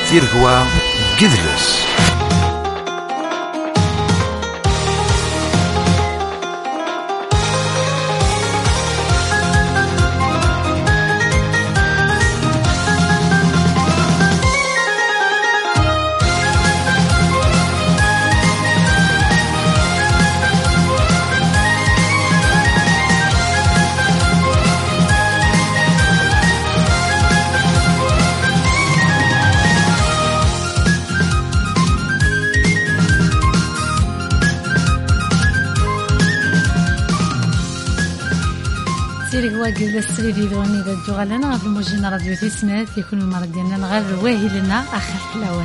تيركوا قدلس. قبل السريري ذوني ذا الجغلنا في الموجين راديو تسمات يكون المرض ديالنا نغير واهي لنا آخر الأول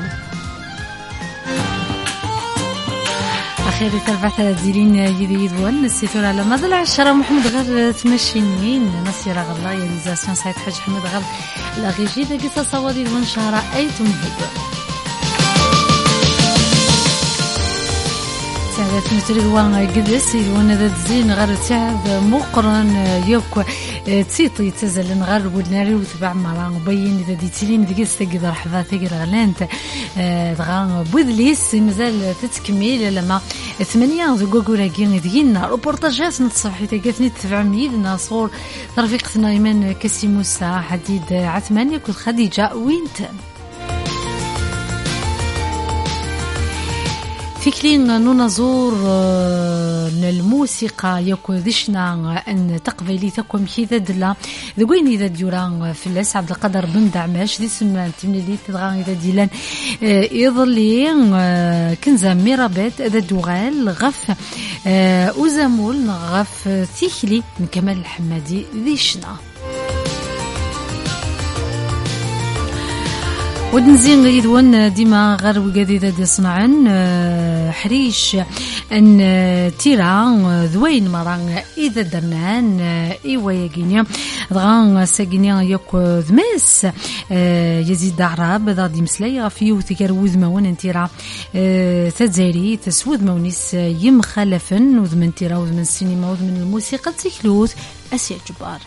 أخير تربعة ديالين يدي يدوان السيطور على مدى العشرة محمد غير ثمشينين نصير غلا ياليزاسيون سعيد حاج حمد غير الأغيجي ذا قصة صوادي ذوان شهر أيتم هدو سعادة مترقوان قدس يدوان ذا تزين غير تعب مقرن يوكو تسيطي تزل نغير ودناري وتبع مران وبين إذا ديتيلين ذي قصة قدر حفاثي قدر غلانت دغان بوذليس مازال تتكميل لما 8 ذقوقولا كين دينا روبورتاجات نتصفحي تقاثني تتبع ميدنا صور رفيقتنا إيمان كاسيموسا حديد عثمان يكون خديجة وينت فكرين ننظر الموسيقى يكون ذشنا أن تقبلي تكون كذا دلا ذوين إذا ديوران في اللاس عبد القادر بن دعماش دي سمان تمني تدغان إذا ديلان يظلين كنزا ميرابات إذا دوغال غف أزامول غف تيخلي من كمال الحمادي ذشنا ودنزين يدون ديما غير وقادي دي صنعن حريش ان تيران ذوين مران اذا درنان ايوا ياكينيا دغان ساكينيا ياكو ذماس يزيد عرب ذا دي مسلاي غفيو تكروز مون انتيرا تزاري تسود مونيس يمخالفن وذمن تيرا وذمن السينما وذمن الموسيقى تيكلوت اسيا جبار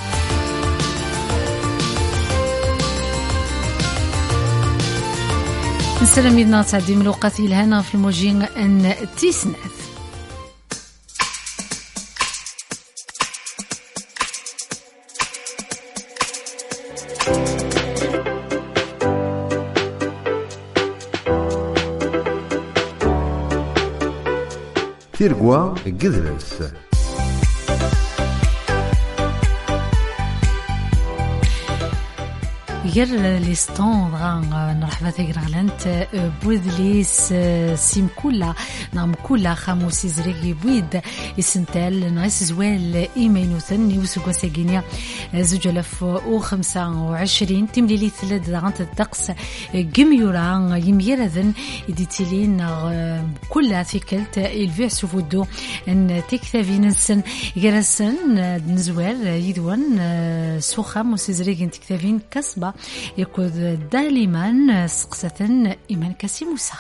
نسلم يدنا تعدي من الوقت الهنا في الموجين ان تيسناث تيرقوا قدرس غير ليستون غان نرحبا تاكر غلانت بوذليس سيم كولا نعم كولا خاموس زريقي بويد يسنتال نغيس زوال إيمينوثن يوسوكو ساقينيا 2025 تمليلي ثلاث غانت الدقس قميورا يميرذن يديتيلين كلها ثيكلت الفيع سوفودو ان تكتافين نسن غرسن نزوال يدوان سوخا موسيزريقي تكتافين كسبة يكون دائما سقسة إيمان كاسيموسا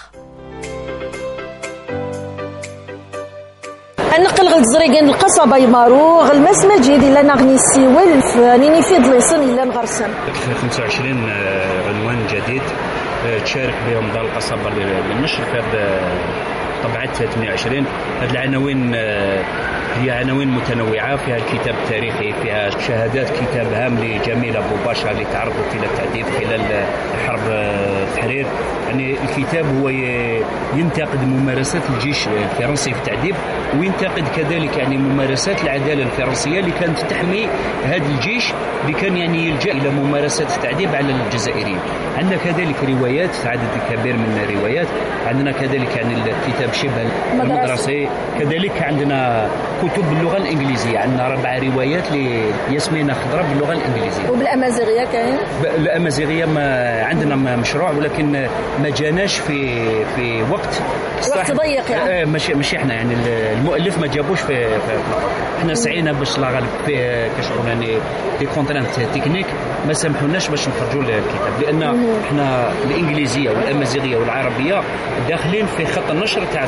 نقل غل زريقين القصبة يمارو غل مسمجد إلا نغني السيوال فانيني في دليصن إلا نغرسن 25 عنوان جديد تشارك بهم دار القصبة للنشر في طبعة 28. هذه العناوين هي عناوين متنوعة فيها الكتاب التاريخي فيها شهادات كتاب هام لجميل أبو باشا اللي تعرضوا إلى التعذيب خلال حرب التحرير. يعني الكتاب هو ينتقد ممارسات الجيش الفرنسي في التعذيب وينتقد كذلك يعني ممارسات العدالة الفرنسية اللي كانت تحمي هذا الجيش اللي كان يعني يلجأ إلى ممارسات التعذيب على الجزائريين. عندنا كذلك روايات عدد كبير من الروايات. عندنا كذلك يعني الكتاب شبه المدرسي. كذلك عندنا كتب باللغة الإنجليزية. عندنا 4 روايات لياسمين خضراء باللغة الإنجليزية. وبالأمازيغية كاين؟ الأمازيغية ما عندنا مشروع ولكن ما جاناش في وقت ضيق يعني. مش احنا يعني المؤلف ما جابوش في احنا سعينا باش لا غالب في كشغل يعني دي كونترانت تكنيك ما سمحوناش باش نخرجوا الكتاب لان احنا الانجليزيه والامازيغيه والعربيه داخلين في خط النشر تاع تاع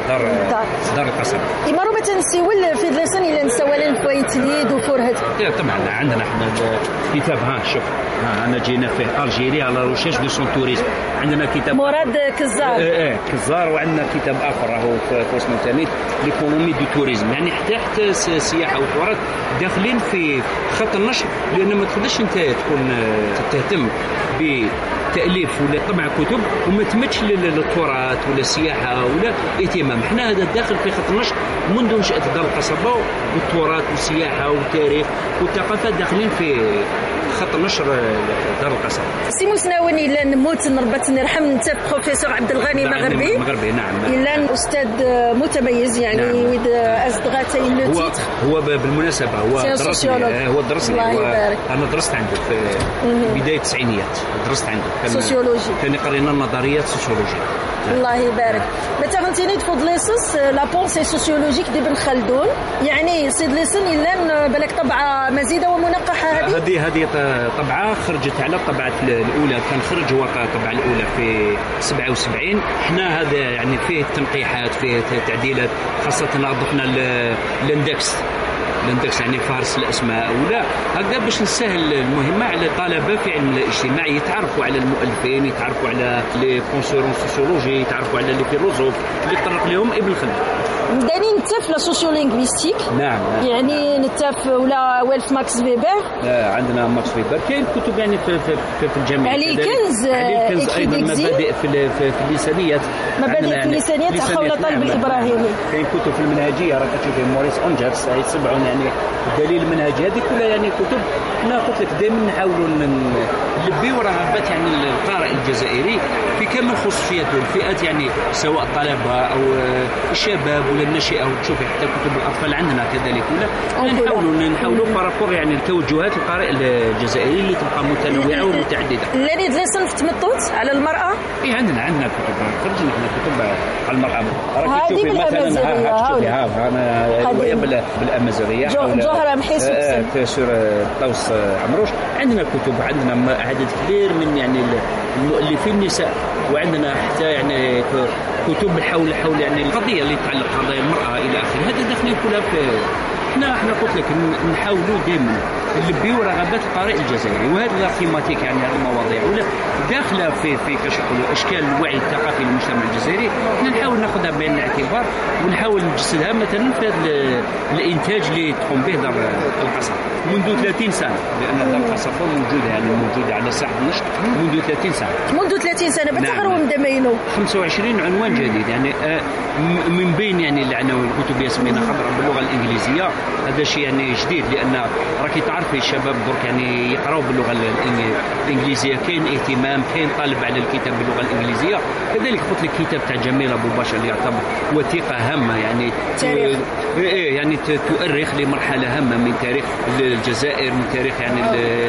دار القصب. إما مثلا نسيول في دلسان إلا نسوالن فايتليد وفرهد. طبعا عندنا احنا كتاب شوف أنا جينا فيه ألجيريا على روشيش دو سون توريزم. عندنا كتاب مراد كزار. كزار، وعندنا كتاب آخر راهو في اسمه ثاني ليكونومي دو توريزم، يعني حتى السياحة والتراث داخلين في خط النشر، لأن ما تقدرش أنت تكون تهتم بتأليف ولا طبع كتب وما تمتش للتراث ولا السياحة ولا اهتمام. احنا هذا داخل في خط النشر منذ نشأة دار القصبة، والتراث والسياحة والتاريخ والثقافة داخلين في خط النشر دار القصب. سي مسناوني إلا نموت نربط نرحم انت بروفيسور عبد الغني مغربي. نعم. إلا أستاذ متميز يعني. نعم. ويد أصدغاتين لو تيتر. هو بالمناسبة هو درسني. أنا درست عنده في بداية التسعينيات، درست عنده سوسيولوجي، كان قرينا النظريات سوسيولوجية. الله يبارك. متى غنتيني تفض ليسوس لا بونسي سوسيولوجيك دي بن خلدون، يعني سيد ليسن إلا بالك طبعة مزيدة ومنقحة. هذه طبعة خرجت على الطبعة الأولى، كان خرج هو الطبعة الأولى في 77. احنا هذا يعني فيه تنقيحات، فيه تعديلات، خاصة أضفنا الاندكس يعني فارس الأسماء ولا هكذا باش نسهل المهمة على الطلبة في علم الاجتماع، يتعرفوا على المؤلفين، يتعرفوا على لي بونسورون سوسيولوجي، يتعرفوا على لي فيلوزوف اللي طرق لهم ابن خلدون. داني نتاف لا سوسيولينغويستيك. نعم. يعني نتاف ولا ويلف ماكس فيبر. عندنا ماكس فيبر، كاين كتب يعني في الجامعة. علي الكنز أيضا مبادئ في اللسانيات. مبادئ في اللسانيات تاع خولة طالب الإبراهيمي. كاين كتب في المنهجية راك تشوفي موريس أونجرز يتبعون يعني الدليل المنهجي. هذه كلها يعني كتب أنا قلت لك دائما نحاولوا نلبيو رغبات يعني القارئ الجزائري في كامل خصوصياته والفئات، يعني سواء الطلبة أو الشباب ولا الناشئة، وتشوفي حتى كتب الأطفال عندنا كذلك. ولا نحاولوا بارابور يعني التوجهات القارئ الجزائري اللي تبقى متنوعة ومتعددة. الذي درسن في تمطوط على المرأة. عندنا كتب، خرجنا احنا كتب على المرأة. هذه بالأمازيغية. أنا بالأمازيغية جوهرة محيس في سور طوس عمروش. عندنا كتب، عندنا عدد كبير من يعني المؤلفين النساء، وعندنا حتى يعني كتب حول يعني القضية اللي تتعلق بقضايا المرأة إلى آخره. هذا داخلين كلها في احنا قلت لك نحاولوا دائما نلبيو رغبات القارئ الجزائري، وهذا ثيماتيك يعني هذه المواضيع ولا داخله في اشكال الوعي الثقافي للمجتمع الجزائري. نحاول ناخذها بعين الاعتبار ونحاول نجسدها مثلا في هذا الانتاج اللي تقوم به دار القصب منذ 30 سنه، لان دار القصب موجوده على ساحه النشط منذ 30 سنه. منذ 30 سنه بتغروا مدمينو 25 عنوان جديد، يعني من بين يعني العناوين الكتب يسمينا خضراء باللغه الانجليزيه. هذا شيء يعني جديد، لان راكي تعرفي الشباب درك يعني يقراوا باللغه الانجليزيه، كاين اهتمام، كاين طالب على الكتاب باللغه الانجليزيه. كذلك قلت لك كتاب تاع جميل ابو باشا اللي يعتبر وثيقه هامه، يعني تاريخ يعني تؤرخ لمرحله هامه من تاريخ الجزائر، من تاريخ يعني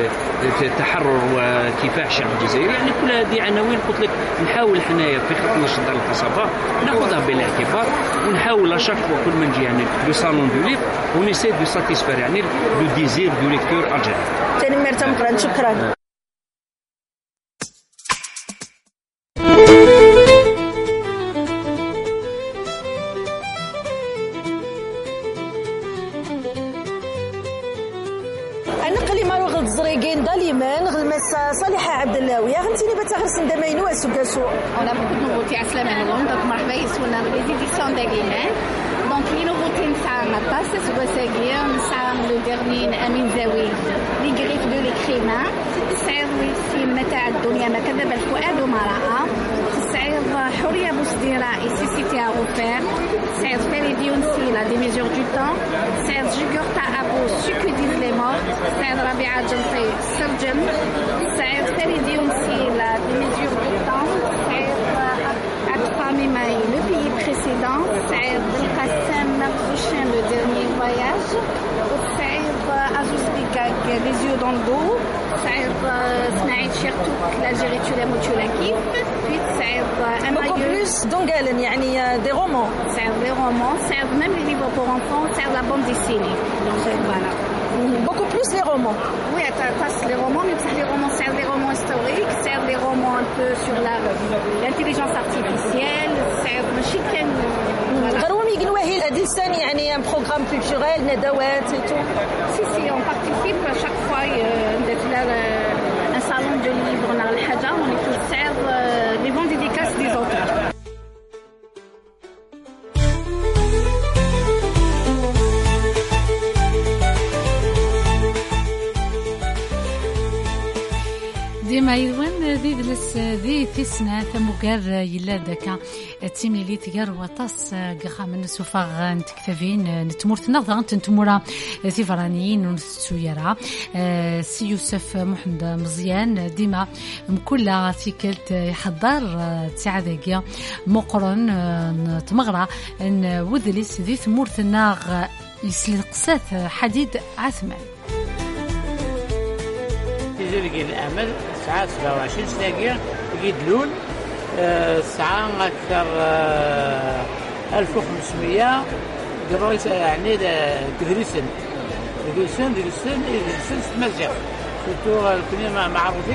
التحرر وكفاح الشعب الجزائري. يعني كل هذه عناوين قلت لك نحاول حنايا في خط نشر دار القصبه ناخذها بالاعتبار، ونحاول شاك كل ما نجي يعني لو صالون دو ليف ونسيت دو ساتيسفير يعني لو ديزير دو ليكتور الجيري. ثاني مرة مقران شكرا. صالحة عبد اللاوية غنتيني بتغرس ندمينو اسوكاسو. On a beaucoup de nouveautés à cela maintenant, donc مرحبا يسونا les éditions d'Aguiman. Donc les nouveautés نتاع ماباس سوغاساغير نتاع لو ديرني امين زاوي لي غريف دو ليكريما السعر السينما تاع الدنيا ما كذب الفؤاد وما راى السعر حوريه بوسديره سيسيتي غوفير السعر فيريديونسي لا دي ميزور دو طون السعر جيغور تاع ابو سكو ديز لي مور السعر ربيعه جنسي سرجم السعر فيريديونسي لا دي ميزور دو طون السعر أطفامي ماي le pays précédent السعر بالقسم مغزوشين le dernier voyage والسعر ajuster les yeux dans le dos, صعيب صناعي تشيرتوك l'Algérie tu l'aimes ou tu la kiffes, puis صعيب un beaucoup plus d'ongalen يعني des romans, صعيب les romans, صعيب même les livres pour enfants, صعيب la bande dessinée, donc voilà. Beaucoup plus les romans. Oui, passe les romans, mais les romans servent les romans historiques, servent les romans un peu sur l'intelligence artificielle, servent le chicken. غروم يقنوه هذه السنة يعني un programme culturel ندوات et tout. Si, on participe à chaque fois un salon de livres dans le Hadja, on est tous servent les bons dédicaces des auteurs. ديما يدوان ذي دلس ذي تسنة ثموكار يلا دكا تيمي لي تقار وطاس قخا من سوفاغ نتكتفين نتمورت نظرا تنتمورا ثيفرانيين ونسويرا سي يوسف محمد مزيان ديما مكلا ثيكلت يحضر تساعدك مقرن تمغرا ان وذلس ذي ثمورت الناغ يسلقسات حديد عثمان تجري الأمل ساعة 27 سنة يدلون ساعة أكثر 1500 قرويس يعني تدريسن تمزق سورتو كنا معروفين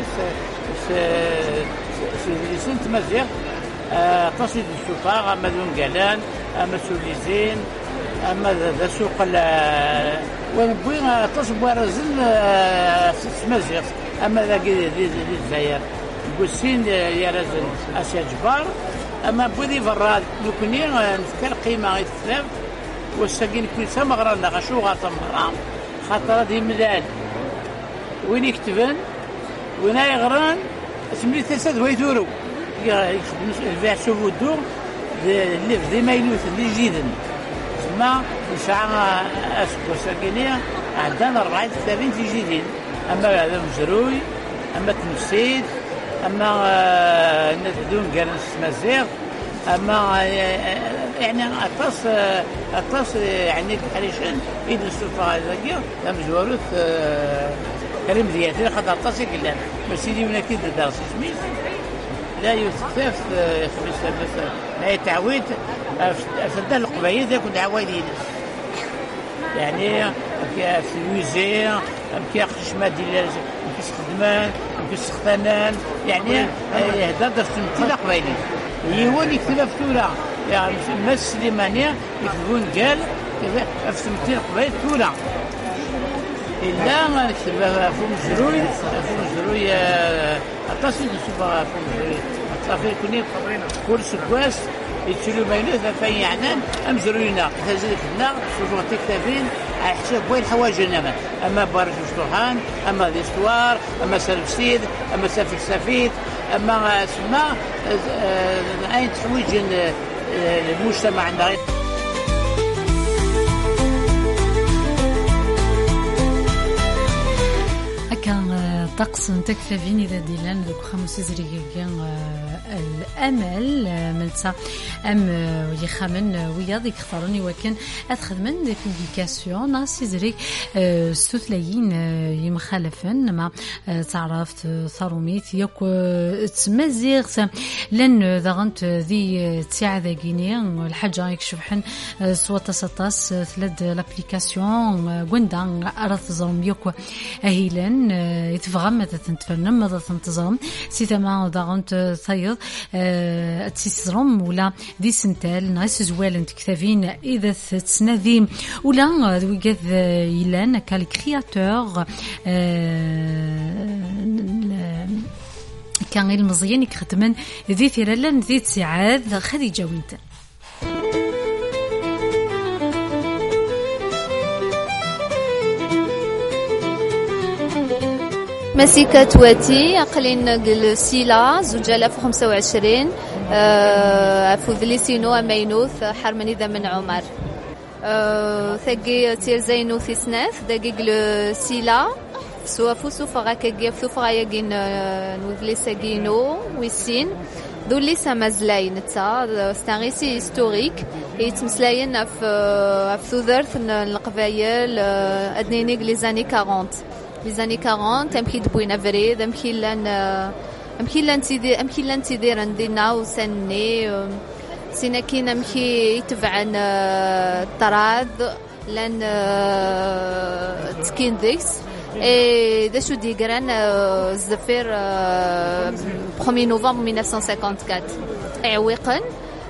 تدريسن تمزق تصيد السلطة أما دون قلان أما سوليزين أما ذا سوق ونبغي تصبوا رزن تمزق أما ذا الجزائر قسين يا رزن أسيا جبار أما بودي فراد نكوني نذكر قيمة الثلاث والساقين كل سنة مغرنا غشو غاطة مغرام خاطر هذه مدال وين يكتبن وين يغران اسمي تسد ويدورو يخدم البيع شوفو الدور اللي في ما يلوث اللي جيدن ما نسعى أسكو ساقينية عندنا 34 جديدين أما هذا مزروي أما تنسيد أما ندون جالس مزيغ أما يعني أطاس يعني حريشان إيد السلطة هذا لم زوروث كريم دياتي خد أطاس يقلنا مسيدي من أكيد درس سميث لا يستخف خميس مثلا لا يتعود أفضل القبائل ذاك عوايدين يعني في الموزي كي خشمة ديال كيس خدمان كيس خطانان يعني هذا درس مثل قبائلي هو اللي كتب فتورة يعني الناس السليمانية يكتبون قال في مثل قبائل فتورة إلا نكتب فم زروي أتصل نشوفها فم زروي أتصل كوني كل سكواس يتشلو ماينوث فين يعنان أم زروينا هزيك النار شوفوا تكتبين على حساب وين حواجنا أما بارج مفتوحان أما ديستوار أما سلفسيد أما سفلسفيد أما اسماء أين تحويج المجتمع عندنا كان طقس تكتفين إذا ديلان ذوك 5 زريقين الأمل من سا أم ويخمن ويا ذيك اختاروني وكان أتخدمن دي بوبليكاسيون ناس زريق ستثليين يمخالفن ما تعرفت ثروميت يك تمزيغ لأن ذغنت ذي تساعد جيني الحاجة يكشفحن سوى تسطاس ثلاث لابليكاسيون قندان أرث زرم يك أهيلن يتفغم ماذا تنتفرن ماذا تنتظرم سيتما ضغنت ثيض تسيسرم ولا دي سنتال ناس زوال تكتفين إذا تسنذيم ولا ويجذ يلان كالكرياتور كان المزيان يكتمن ذي ثيرلن ذي تسعاد خديجة وينتن مسيكة واتي أقلين السيلة زوج 1025 أفوذ ليسينو أمينوث حرمني ذا من عمر ثقي تير زينو في سناث دقيق السيلة سوا فوسو فغاكي فوفغا يجين نوذ ليساقينو ويسين ذو اللي سمازلاين تا ستانغيسي هيستوريك يتمسلاين في ثوذرث القبايل ادنينيك لي زاني 40 لي زاني 40 تمكي دبوينا فريد امكي لان تيدير عندنا وسني سينا كاين امكي يتبعن الطراد لان تكين ديكس اي داشو ديغران الزفير 1 نوفمبر 1954 عويقا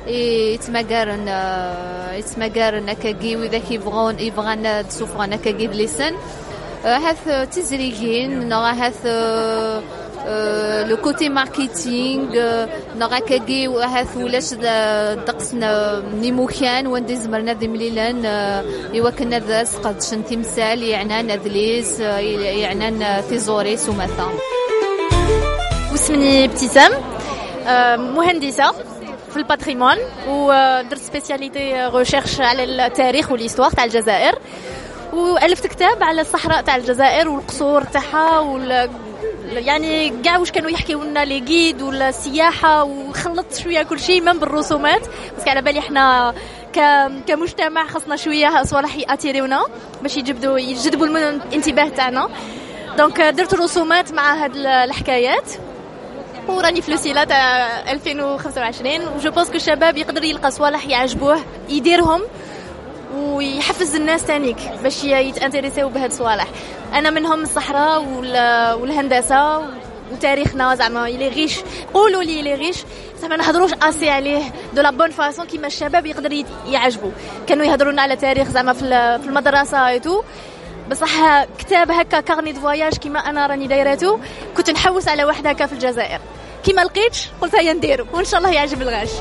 يتمقارن كاكي وإذا يبغان تسوفغان كاكي دليسن هاث تزريجين نغا هاث لو كوتي ماركتينغ نغا كاكي وهاث ولاش دقسنا نيموكان وندي زمرنا ذي مليلان يوكلنا ذا سقد شن تمثال يعنان أذليس يعنان تيزوريس ومثا. واسمني ابتسام مهندسة في الباتريمون ودرت سبيسياليتي ريشيرش على التاريخ والهيستوار تاع الجزائر والفت كتاب على الصحراء تاع الجزائر والقصور تاعها يعني كاع واش كانوا يحكيوا لنا لي غيد ولا السياحه وخلطت شويه كل شيء من بالرسومات بس على بالي احنا كمجتمع خصنا شويه صوالح ياتيريونا باش يجذبوا الانتباه تاعنا دونك درت رسومات مع هاد الحكايات وراني في لوسيلا تاع 2025 وجو بونس كو الشباب يقدر يلقى صوالح يعجبوه يديرهم ويحفز الناس تانيك باش يتانتريسيو بهاد الصوالح. انا منهم الصحراء والهندسه وتاريخنا زعما يلي غيش قولوا لي يلي غيش زعما نهضروش اسي عليه دو لا بون فاسون كيما الشباب يقدر يعجبوا. كانوا يهضرونا على تاريخ زعما في المدرسه ايتو بصح كتاب هكا كارني دو فواياج كيما انا راني دايرته كنت نحوس على واحد هكا في الجزائر كيما لقيتش قلت هيا نديرو وان شاء الله يعجب الغاشي.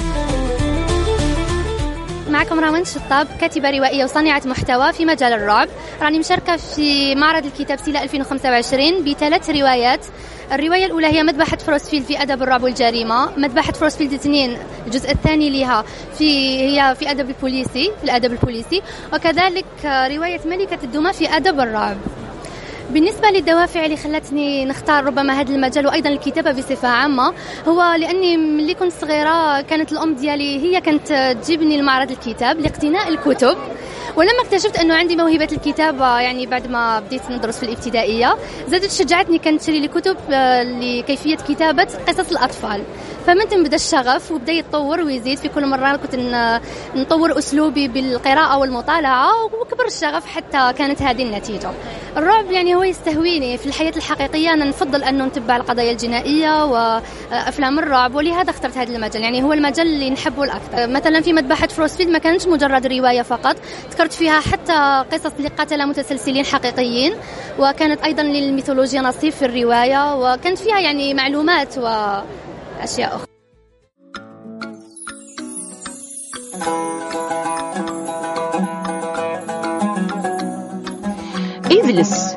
معكم روان شطاب كاتبة روائية وصانعة محتوى في مجال الرعب. راني مشاركة في معرض الكتاب سيلا 2025 ب3 روايات. الرواية الأولى هي مذبحة فروسفيلد في أدب الرعب والجريمة. مذبحة فروسفيلد 2 الجزء الثاني لها هي في أدب البوليسي في الأدب البوليسي وكذلك رواية ملكة الدمى في أدب الرعب. بالنسبة للدوافع اللي خلتني نختار ربما هذا المجال وأيضا الكتابة بصفة عامة هو لأني ملي كنت صغيرة كانت الأم ديالي هي كانت تجيبني لمعرض الكتاب لاقتناء الكتب ولما اكتشفت أنه عندي موهبة الكتابة يعني بعد ما بديت ندرس في الابتدائية زادت شجعتني كانت تشري لي كتب لكيفية كتابة قصص الأطفال فمن ثم بدا الشغف وبدا يتطور ويزيد في كل مرة كنت نطور أسلوبي بالقراءة والمطالعة وكبر الشغف حتى كانت هذه النتيجة. الرعب يعني هو يستهويني في الحياة الحقيقية. أنا نفضل أنه نتبع القضايا الجنائية وأفلام الرعب ولهذا اخترت هذا المجال يعني هو المجال اللي نحبه الأكثر. مثلا في مذبحة فروسفيلد ما كانتش مجرد رواية فقط ذكرت فيها حتى قصص لقتلة متسلسلين حقيقيين وكانت أيضا للميثولوجيا نصيب في الرواية وكانت فيها يعني معلومات وأشياء أخرى. إبليس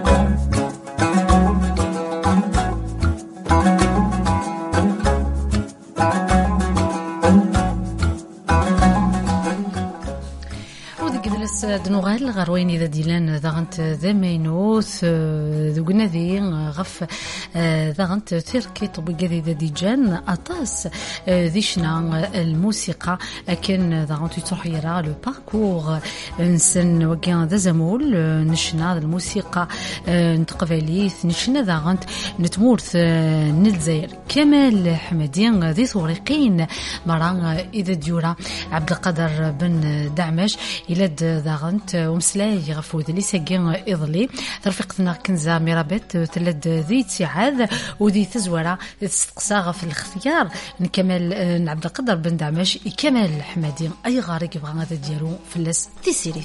دنوغال غروين إذا ديلان ذاغنت ذا مينوث ذوقنا ذي غف ذاغنت تركي طبقة ذا ديجان أطاس ذيشنا الموسيقى لكن ذاغنت تروح يرى لو باركور نسن وكان ذا زمول نشنا الموسيقى نتقبليث نشنا ذاغنت نتمورث نلزير كمال حمدين ذي ثوريقين مران إذا ديورا عبد القادر بن دعمش إلى ذاغنت ومسلاي غفو ذلي ساقين إضلي ترفقتنا كنزة مرابط تلد ذي تسعاد وذي تزورة تستقصاغ في الاختيار نكمل عبد القادر بن دعمش كمال حمدي أي غارق يبغى هذا ديالو في اللاس تسيريث.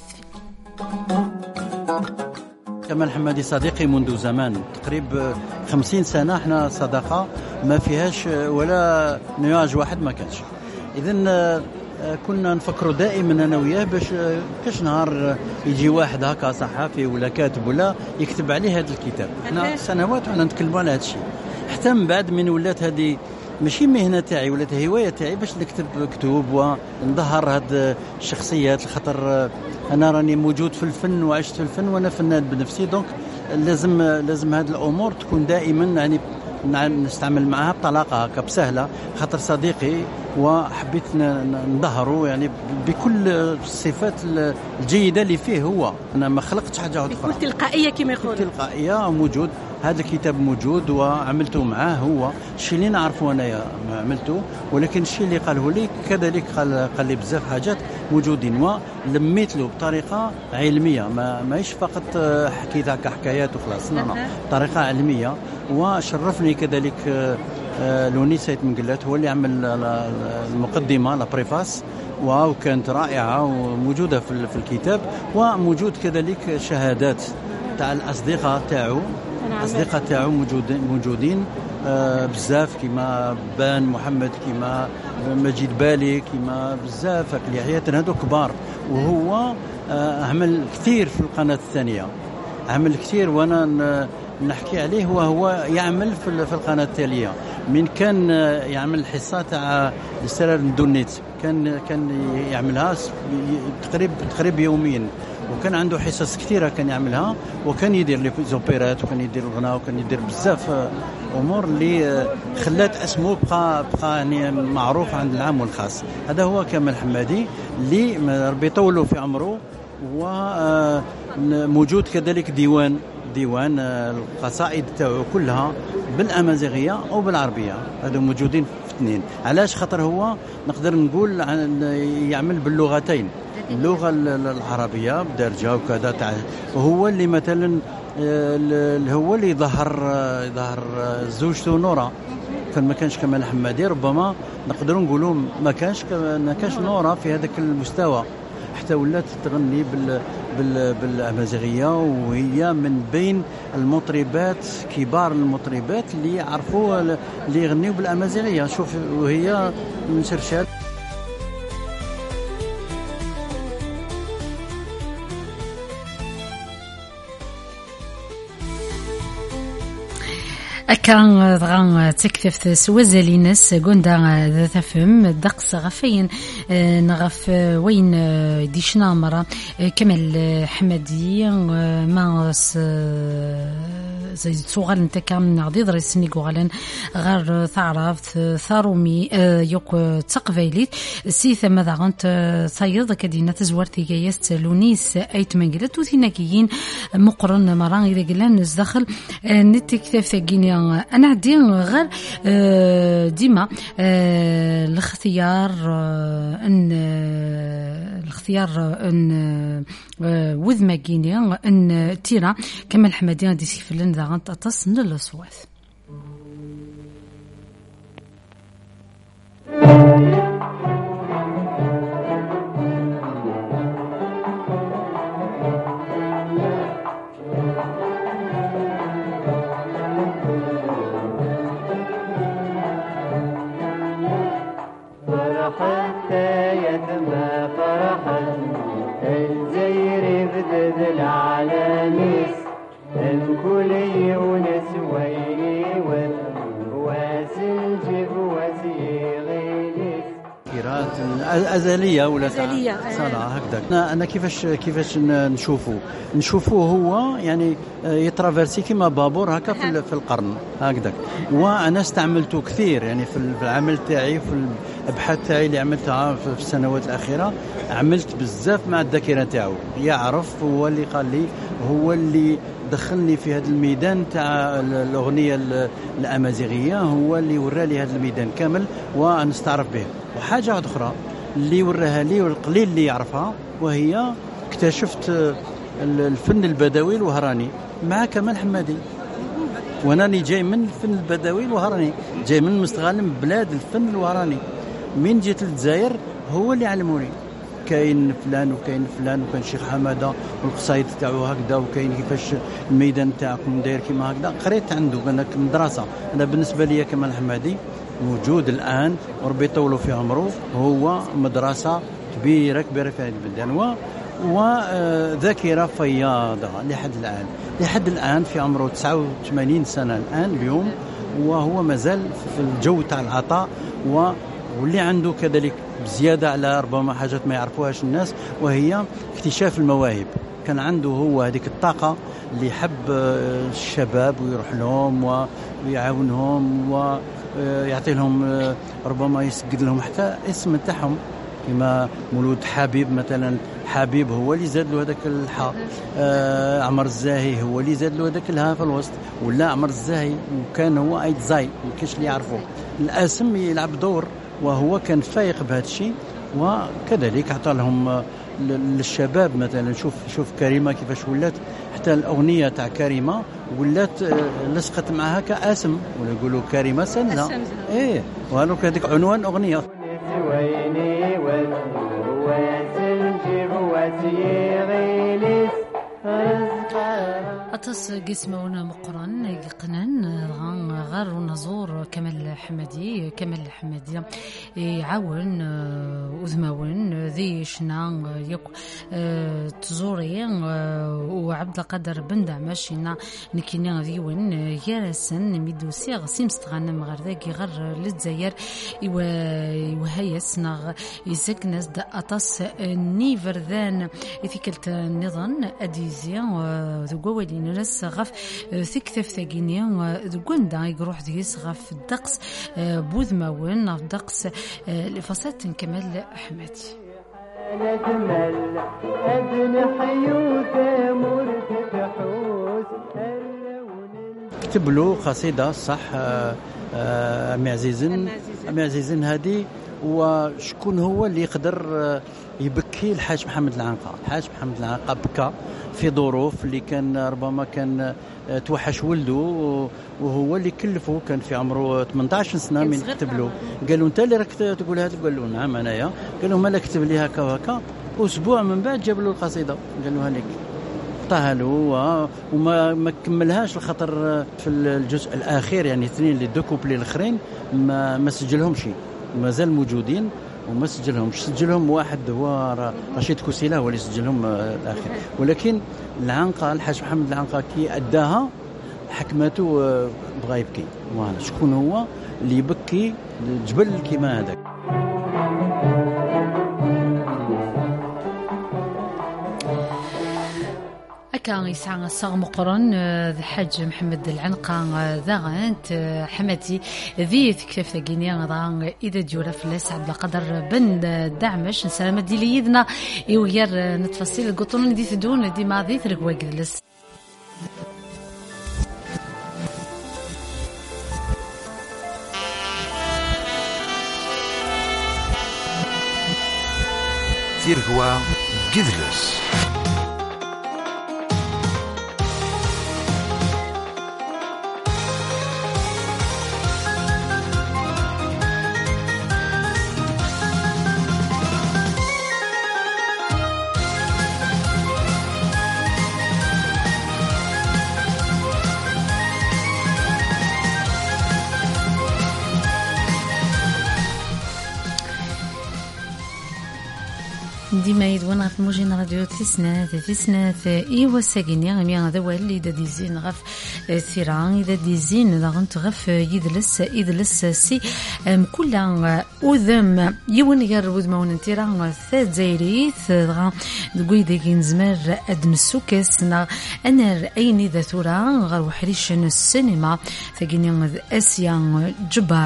كمال حمادي صديقي منذ زمان تقريبا 50 سنة احنا صداقة ما فيهاش ولا نياج واحد ما كانش. إذن كنا نفكروا دائما انا وياه باش كاش نهار يجي واحد هكا صحفي ولا كاتب ولا يكتب عليه هذا الكتاب. احنا سنوات وانا نتكلموا على هذا الشيء حتى من بعد من ولات هذه ماشي مهنه تاعي ولات هوايه تاعي باش نكتب كتب ونظهر هاد الشخصيات الخطر انا راني موجود في الفن وعشت في الفن وانا فنان بنفسي دونك لازم هاد الامور تكون دائما يعني نستعمل معها بطلاقة هكا بسهلة، خاطر صديقي وحبيت نظهره يعني بكل الصفات الجيدة اللي فيه هو. أنا ما خلقتش حاجة أخرى، بكل تلقائية كما يقولوا. تلقائية موجود، هذا الكتاب موجود وعملته معاه هو. الشيء اللي نعرفه أنا عملته، ولكن الشيء اللي قاله لي كذلك قال لي بزاف حاجات موجودين، ولميت له بطريقة علمية، ماهيش فقط حكيت هكا حكايات وخلاص، طريقة علمية. وشرفني كذلك لوني سيد منقلات هو اللي عمل المقدمة لا بريفاس، وكانت رائعة وموجودة في الكتاب، وموجود كذلك شهادات تاع الأصدقاء تاعو، أصدقاء تاعو موجودين بزاف، كما بان محمد، كما مجيد بالي، كما بزاف اليحيات هذو كبار. وهو عمل كثير في القناة الثانية، عمل كثير، وانا نحكي عليه. وهو يعمل في القناة التالية، من كان يعمل الحصة تاع السرار ندونيت كان يعملها تقريبا يوميا، وكان عنده حصص كثيرة كان يعملها، وكان يدير لي زوبيرات، وكان يدير الغناء، وكان يدير بزاف امور اللي خلات اسمه بقى يعني معروف عند العام والخاص. هذا هو كمال حمادي اللي ربي يطوله في عمره. وموجود كذلك ديوان القصائد تاعو كلها بالامازيغيه او بالعربيه، هذو موجودين في اثنين. علاش؟ خاطر هو نقدر نقول يعمل باللغتين، اللغه العربيه بدرجه وكذا تاع. وهو اللي مثلا هو اللي ظهر زوجته نورا، كان ما كانش كمال حمادي ربما نقدروا نقولوا ما كانش نورا في هذاك المستوى، حتى ولات تغني بالامازيغيه، وهي من بين المطربات كبار المطربات اللي يعرفوا اللي يغنيوا بالامازيغيه. شوف، وهي من شرشال. كان دغا تكتفت سوازالينس قندا ذات فم دقس غفين نغف وين ديشنا مرة كمال حمادي ما زي صغار انت كان عضيض رسني قوغلن غير ثعرف ثارومي يوك تقفيليت سيث ماذا غنت صيد كدينا تزورتي جايست لونيس ايت منقلت وثيناكيين مقرن مران اذا قلنا نزدخل نتكتف جينيا انا عدي غير ديما الاختيار ان وذ ما جينيا ان تيرا كمال حمادي دي سيفلن ذا غنت اتص نلو سواث أزلية ولا صلاة هكذا. أنا كيفاش نشوفه هو يعني يترافرسي كما بابور هكا في القرن هكذا. وأنا استعملته كثير يعني في العمل تاعي، في الأبحاث تاعي اللي عملتها في السنوات الأخيرة. عملت بزاف مع الذاكرة تاعو، يعرف، هو اللي قال لي، هو اللي دخلني في هذا الميدان تاع الأغنية الأمازيغية، هو اللي ورالي هذا الميدان كامل ونستعرف به. وحاجة أخرى اللي وراها لي والقليل اللي يعرفها، وهي اكتشفت الفن البدوي الوهراني مع كمال حمادي. وأنني جاي من الفن البدوي الوهراني، جاي من مستغانم بلاد الفن الوهراني. من جيت للجزائر هو اللي علموني كاين فلان وكاين فلان، وكان شيخ حماده والقصايد تاعو هكذا، وكاين كيفاش الميدان تاعكم داير كيما هكذا. قريت عنده انا مدرسه. انا بالنسبه لي كمال حمادي موجود الان وربي يطولوا في عمره، هو مدرسه كبيره في هذه البلدان، وذاكره فياضه لحد الان في عمره 89 سنه الان اليوم، وهو مازال في الجو تاع العطاء، واللي عنده كذلك بزيادة على ربما حاجات ما يعرفوهاش الناس، وهي اكتشاف المواهب. كان عنده هو هذيك الطاقة اللي يحب الشباب ويروح لهم ويعاونهم ويعطي لهم ربما يسجد لهم حتى اسم تاعهم كما مولود حبيب مثلا. حبيب هو اللي زاد له هذاك الحاء. عمر الزاهي هو اللي زاد له هذاك الها في الوسط، ولا عمر الزاهي وكان هو ايد زاي ما كاينش اللي يعرفه. الاسم يلعب دور وهو كان فايق بهذا الشيء، وكذلك عطى لهم للشباب مثلا. شوف كريمه كيفاش ولات، حتى الاغنيه تاع كريمه ولات لصقت معها كاسم، ولا يقولوا كريمه سنه. ايه وهذوك هذيك عنوان اغنيه. أطس قسمونا مقرن يقنن غار ونزور كمال حمدي يعاون وذماون ذي شنا يك تزوري وعبد القادر بن دعمش نكينا ذيون يارسن ميدوسي غسيم استغنم غير ذاك غير للجزائر وهيسنا يسكنس أطس نيفرذان إثيكلت النظام أديزي ذوقوالين ناس غف ثكثف ثقينيا ذوقندا يروح ذيس غف الدقس بوذماون في دقس لفصات كمال أحمد. كتب له قصيدة صح أمي عزيزن هذه. وشكون هو اللي يقدر يبكي الحاج محمد العنقا؟ الحاج محمد العنقا بكى في ظروف اللي كان ربما كان توحش ولده، وهو اللي كلفه، كان في عمره 18 سنه من كتب له. قال له انت اللي راك تقول هذا؟ قال له نعم انايا. قال له مالا كتب لي هكا وهكا. اسبوع من بعد جاب له القصيده، قال له هذيك عطاها له وما كملهاش لخاطر في الجزء الاخير يعني اثنين اللي دو كوبلي الاخرين ما سجلهم شيء، مازال موجودين وما سجلهم واحد هو رشيد كوسيلا هو اللي سجلهم الاخير. ولكن العنقا الحاج محمد العنقا كي اداها حكمته بغى يبكي. وانا شكون هو اللي يبكي الجبل كيما هذاك؟ كان يسعى صاغ مقرن الحاج محمد العنقا ذاغنت حمدي ذي كيف ثقينيا ضان إذا جورا فلاس عبد القادر بن دعمش سلامة دي ليدنا يوغير نتفصيل القطن دي تدون دي ماضي ثرق واجلس. تيركوا جذلس. ديما يدوان غف موجين راديو تسناث إيوا ساقيني غمي هذا واللي إذا ديزين غف ثيران إذا ديزين لغنت غف يدلس سي كلها أذم يون يغر وذمون تيران ثات زيريث غا دقوي داكين زمر أدم السوكس أنا رأيني ذا ثورا غير وحريش السينما ثاقيني أسيا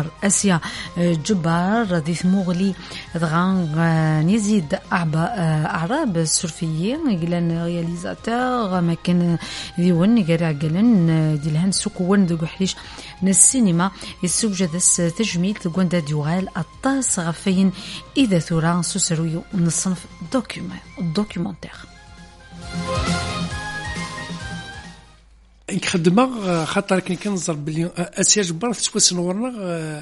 جبار ذي ثموغلي غا نزيد أعراب السورفيين يقولن رياليزاتور ما كان ذيون يقولن ديلهن سوكوون ذو حريش السينما يسوجد تجميل تقول دا ديوغال الطاس غفين إذا ثورا سوسرويو من الصنف دوكيومنتير. خدمة خاطر كنظر بلي اسيا جبار تسوسن ورنا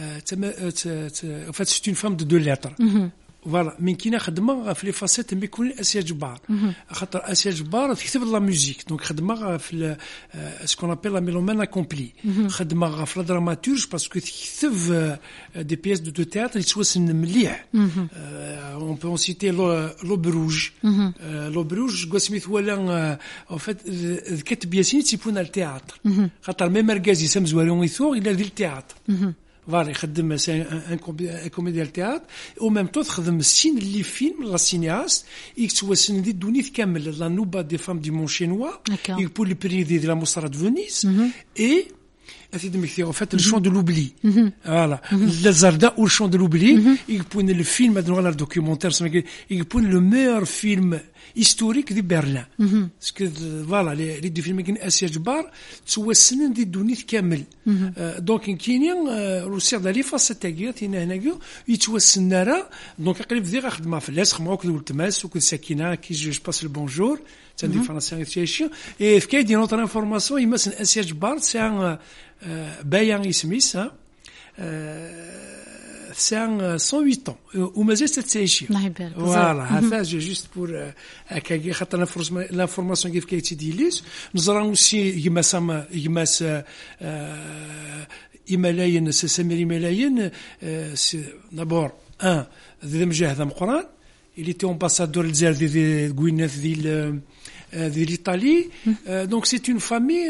فات سيت اون فام دو ليتر فوالا من كاينه خدمه في لي فاسيت مي يكون اسيا جبار خاطر اسيا جبار تكتب لا ميوزيك دونك خدمه في سكون ابل لا ميلومان اكومبلي خدمه في لا دراماتورج باسكو تكتب دي بيس دو تياتر يتوسن مليح اون بو سيتي لوبروج قسميت ولا ان فيت كتب ياسين تيبون التياتر خاطر ميم مركزي سام زوالون يثور الى ذي التياتر فوالا يخدم ان كوميديال تياتر او ميم طون تخدم السين اللي فيلم لا سينياست يتوسن دي الدنيا كامل لا نوبا دي فام دي مون شينوا يبول لي بري دي لا موسرا دو فينيس اي en fait le chant de l'oubli voilà le Zarda ou le chant de l'oubli il pone le film dans le documentaire il pone le meilleur film historique de Berlin parce que voilà les deux films qui Asia Jbar توسنن دي الدنيا كامل دونك كاينين روسيا دالي فاستاغيات هنايا يتوسن راه دونك قريب دير خدمه في اللاس خدمه وكذا التماس وكذا ساكنه كي جو باس البونجور تندي فرنسا تيشي اي في كاين نوتر انفورماسيون يمثل اسيا جبار سي بايان اسميس c'est 108 ans ومازال تتعيشي فوالا هذا جوست بور هكا خاطر لانفورماسيون كيف كيتيديليس نزرا اوسي يماس إملاين سمير إملاين دابور ذي مجاهد مقران il était ambassadeur de Gwyneth de l'Italie. Donc c'est une famille,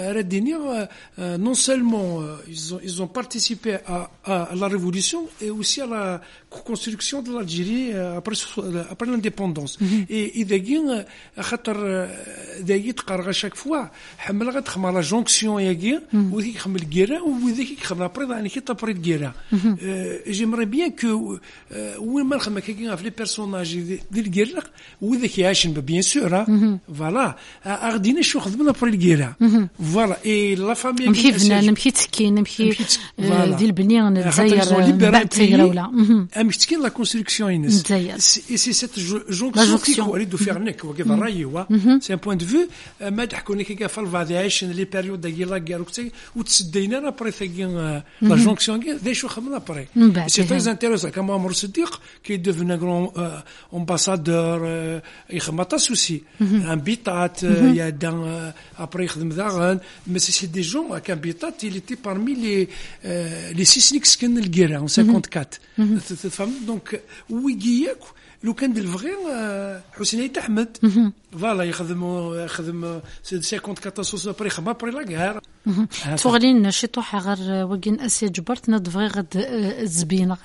non seulement ils ont participé à la révolution et aussi à la construction de l'Algérie après l'indépendance. Et داكين خاطر داكي تقرا chaque fois حمل غتخمر لا جونكسيون ياكي وذيك يخمل الكيرا وذيك يخمل ابري يعني كي تابري الكيرا. J'aimerais bien que وين ما نخمم كاين في لي بيرسوناج ديال الكيرا وذاك يعيشن بيان سور فوالا اغدينا شو خدمنا ابري الكيرا فوالا اي لا فامي نمشي تسكين نمشي ديال البنيه نتزاير بعد تيرا ولا امشتكين لا كونستركسيون ينس et c'est cette jonction qui doit de faire nek وكيف رايي c'est un point de vue ما تحكوني كي في الفاديشن لي بيريود ديال لا غير وتسدينا ابري ثاكين لا جونكسيون دي شو خدمنا ابري c'est très intéressant كما عمر الصديق كي devenu un grand ambassadeur يخدم تا سوسي امبيطات يا دان ابري يخدم داغن mais c'est des gens qui habitat il était parmi les sisniks كان الكيرا en 54 دونك ويجيك لو كان بالفغي حسين احمد فوالا يخدم 54 بري خما بري لا غار تغلين شي طوحه غير وكين اسيا جبرت ندفغي غد زبينه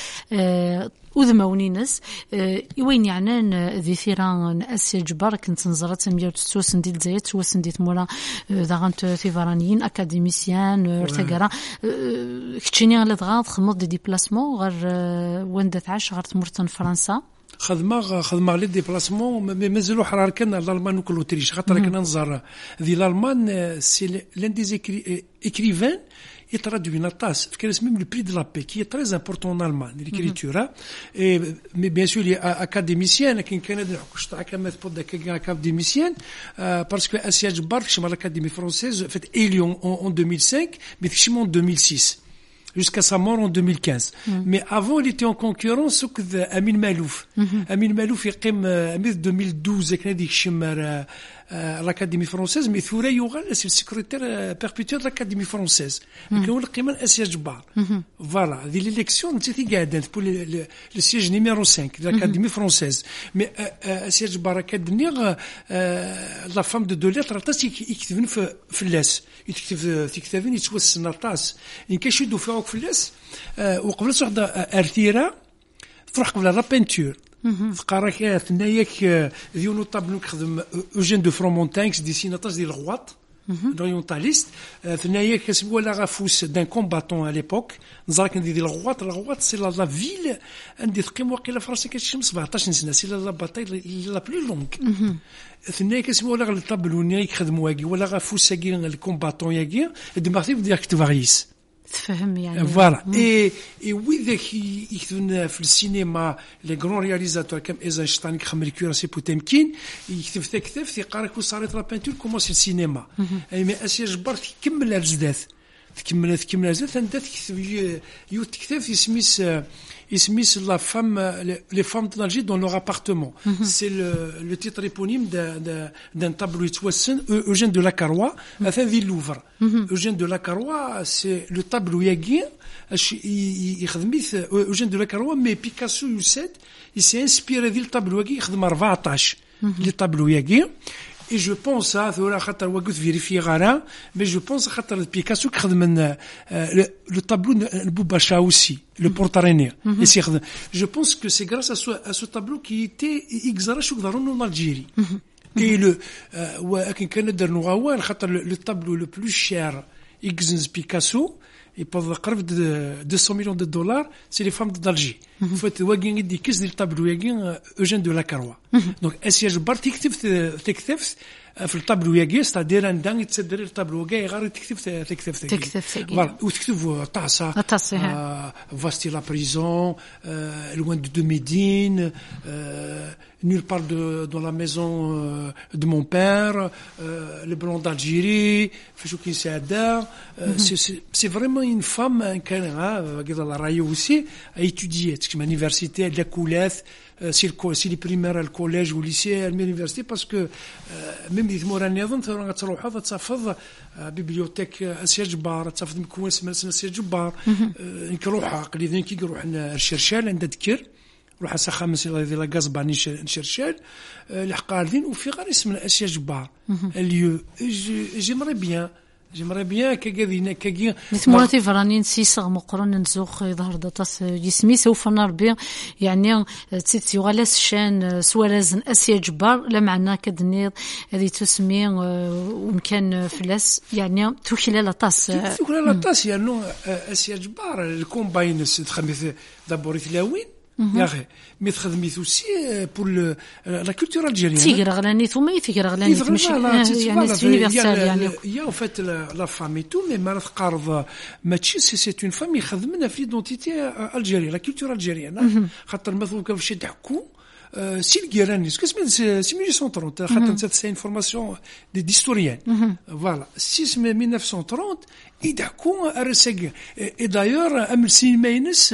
وذمونينس وين يعني ذي ثيران اسيا جبر كنت نزرت 196 ديال زايت وسنديت مولا داغنت ثيفرانيين اكاديميسيان ارتقرا كتشيني غلط غاض خمض دي ديبلاسمون غير وين داتعاش غير تمرتن فرنسا خدمه لي ديبلاسمون مازالوا حرار كان الالمان وكل اوتريش خاطر كنا نزار ذي الالمان سي لان دي écrivains et traduit une tasse qui même le prix de la paix qui est très important en Allemagne l'écriture et mais bien sûr les académiciens qui كان كشطع كما تبدا كاكاديميسيان parce que Asia Jbar chez l'Académie française fait élu en 2005 mais chez en 2006 jusqu'à sa mort en 2015. Mais avant, il était en concurrence avec Amin Malouf. Amin Malouf, il en 2012, à l'Académie française, mais Thoura Yogal, c'est le secrétaire perpétuel de l'Académie française. Donc, on a Asia Jbar. Voilà. L'élection, c'était Gaden pour le siège numéro 5 de l'Académie française. Mais Asia Jbar, la femme de lettres, qui venait faire يكتبين يتوسن الطاس إن كيشدوا فيها فلاس وقبل صعد أرثيرة تروح قبل لا بينتور تقرا ثناياك ديونو طابلو كخدم اوجين دو فرومونتانكس ديسيناتاج ديال الغواط d'orientaliste ثنايا كسبوا لا غافوس دان كومباتون à l'époque نزارك ندير الغواط سي لا فيل عندي تقيم واقيلا فرنسا كتشم 17 سنه سي لا باتاي لا بلو لونغ ثنايا كسبوا لا الطابلوني يخدموا واقي ولا غافوس كي الكومباتون ياكي دمارتي ديريكت فاريس تفهم يعني فوالا اي وذاك يكتبون في السينما لي غران رياليزاتور كم ايزنشتاين خمر كوراسي بوتمكين يكتب ذاك كتاب في قارك وصارت لا بانتور كومونسي السينما اي مي اسيا جبر تكمل الزدات تكمل الزدات عندها تكتب كتاب اسميس la femme les femmes d'Alger dans leur appartement c'est le titre éponyme d'un tableau يتوسن Eugène de la Carrois enfin ville Louvre Eugène de la Carrois c'est le tableau ياكي يخدميت Eugène de la Carrois mais Picasso يسد il s'est inspiré ديال الطابلو ياكي يخدم 14 لي طابلو ياكي et je pense ثورة خاطر وقفت فيريفي غارا mais je pense خاطر بيكاسو كخدم من le tableau Boubacha aussi le portrait je pense que c'est grâce à ce tableau qui était exara شو قدروا en Algérie et ولكن كان ندير نغاوال خاطر le tableau le plus cher exens Picasso et pour قرب 200 millions de dollars c'est les femmes d'Alger en fait واقين يدي كيس ديال الطابلو ياقين Eugène de Lacroix donc اسيا جبار تكتب في الطابلو ياقي ستادير عندها يتصدر الطابلو كاع غير تكتب فوالا وتكتب طاسه فاستي لا بريزون loin de Médine nulle part dans la maison de mon père le blanc d'Algérie فشو سعدة c'est vraiment une femme كان قال الله رايو aussi a étudié كما université de la Coulath si les primaires le collège ou lycée l'université parce que même ديك مورا النظام تروح تصفض بيبليوتيك اسيا جبار تصفض مكون اسمها اسيا جبار نروح قليل كي نروح الشرشال عند ذكر نروح اسخا مثلا ديال لاكازبا نشرشال الحقاردين وفي غير اسم اسيا جبار اليو j'aimerais bien كاكي نتمرتي فرانين سيسغ مقرن نزوخ ظهر داطاس جسمي سوف نربي يعني تسيتي غلاس شان سوالازن اسيا جبار لا معنى كدنيض هذه تسمي ومكان فلاس يعني توكيلا لاطاس يعني اسيا جبار الكومباينس تخمث دابور ثلاوين يا اخي مي تخدميت aussi pour la culture algérienne تيغرا غلاني ثم يتيغرا غلاني ماشي يعني يونيفرسال يعني يا en fait la femme et tout mais ما تقارض ماشي c'est une femme يخدمنا في l'identité algérienne la culture algérienne خاطر مثلا كيف شي تحكوا سي الجيراني سي 1830 خاطر c'est une formation d'historien voilà 6 1930 يضحكوا ارسق et d'ailleurs امل سيماينس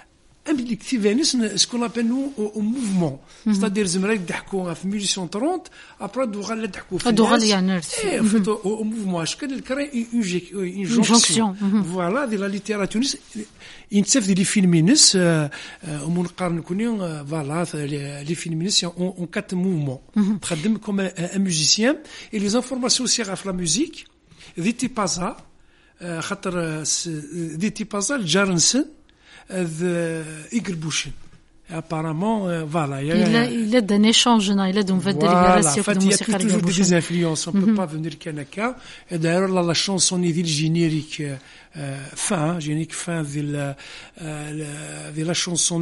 ce qu'on appelle nous au mouvement c'est-à-dire زمرا يضحكوا في 1830 après دوغال يضحكوا في دوغال يعني au mouvement شكل الكري une jonction voilà de la littérature ينتسف دي فيلمينس ومنقارن كوني فوالا les féministes ont 4 mouvements تخدم comme un musicien et les informations aussi في la musique دي تيبازا خاطر دي تيبازا الجارنسن Igor Bouchen. Apparemment, voilà. Il a d'un échange, il a d'une délibération de musique. Il y a toujours des influences, on ne peut pas venir Kanaka. Et d'ailleurs, là, la chanson est le générique fin de la chanson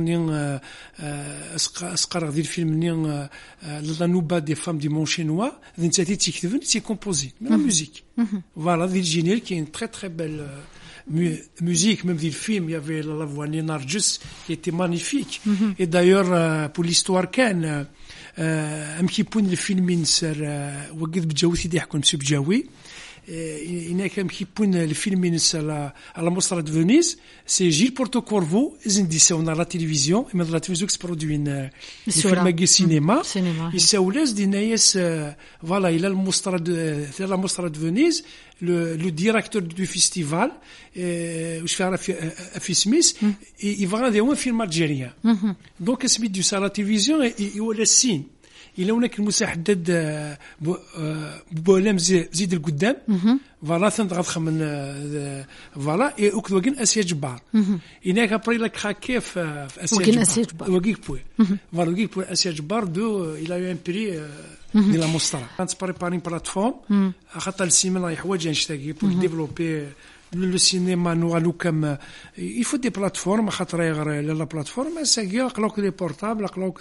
اسقر ذي الفيلم la nouba des femmes du Mont Chinois, c'est composé, mais la musique. Voilà, le générique qui est une très très belle musique, même du film, il y avait la voix de Narjus qui était magnifique. Et d'ailleurs, pour l'histoire كان أمكي بون الفيلمين سر وقت بجاوي يحكون مسيو بجاوي هناك أمكي بون الفيلمين سر على مسرح فينيس سي جيل بورتو كورفو إذن ديساونا على التلفزيون إما لا تلفزيون كسبرودوين الفيلم كي سينما يساولاز دينايس فوالا إلى المسرح فينيس le directeur du festival je fais Smith il va regarder un film algérien donc اسمي ديو على التلفزيون ولا السين إلا هناك المساعدة بولام زيد القدام فوالا ثنتغطخ من فوالا وكذوكين أسيا جبار هناك أبري لك كيف في أسيا جبار وكيك بوي فوالا وكيك بوي أسيا جبار دو إلا يو ان بري دي لا موسترا كانت بريبارين بلاتفورم خاطر السيمانة يحوج نشتاقي بور ديفلوبي le cinéma nous alloue comme il faut des plateformes خاطر la plateforme c'est قلوك des portables قلوك